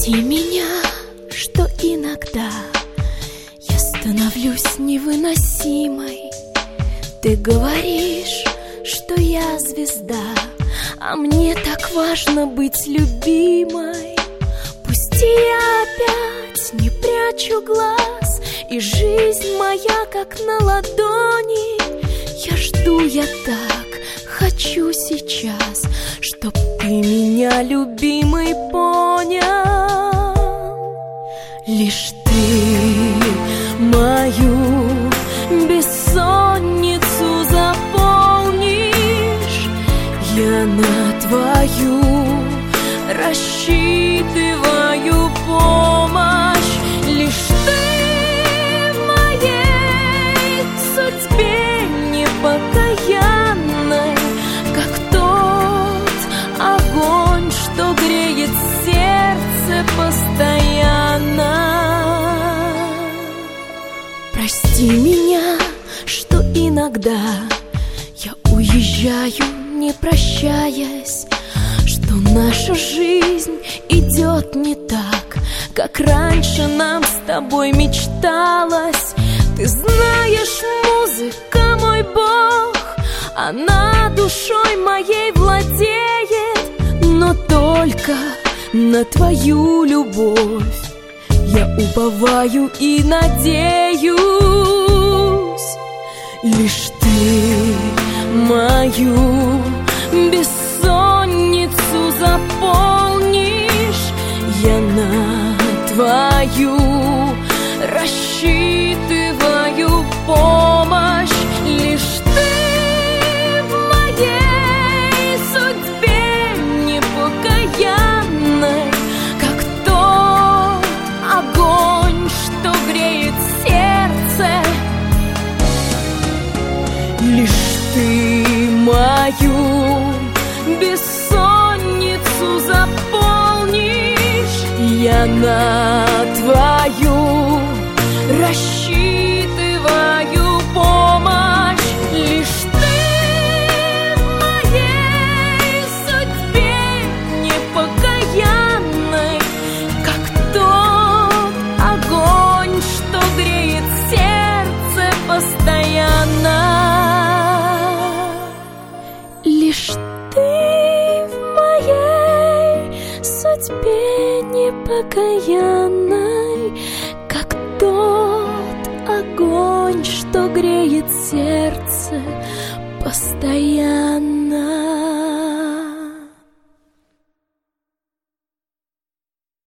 Прости меня, что иногда я становлюсь невыносимой. Ты говоришь, что я звезда, а мне так важно быть любимой. Пусти, я опять не прячу глаз, и жизнь моя как на ладони. Я жду, я так хочу сейчас, чтоб ты меня, любимый, понял. Лишь ты мою бессонницу заполнишь, я на твою рассчитываю помощь. Лишь ты в моей судьбе непокаянной, как тот огонь, что греет сердце постоянно. Прости меня, что иногда я уезжаю, не прощаясь, что наша жизнь идет не так, как раньше нам с тобой мечталось. Ты знаешь, музыка мой бог, она душой моей владеет, но только на твою любовь я уповаю и надеюсь. Лишь ты мою бессонницу заполнишь, я на твою рассчитываю помощь. Лишь ты в моей судьбе непокаянной, как тот огонь, что греет сердце. Лишь ты мою бессонницу заполнишь, я на твою рассчитываю помощь. Лишь ты в моей судьбе непокаянной, как тот огонь, что греет сердце постоянно. Лишь ты в моей судьбе непокаянной, как тот огонь, что греет сердце постоянно.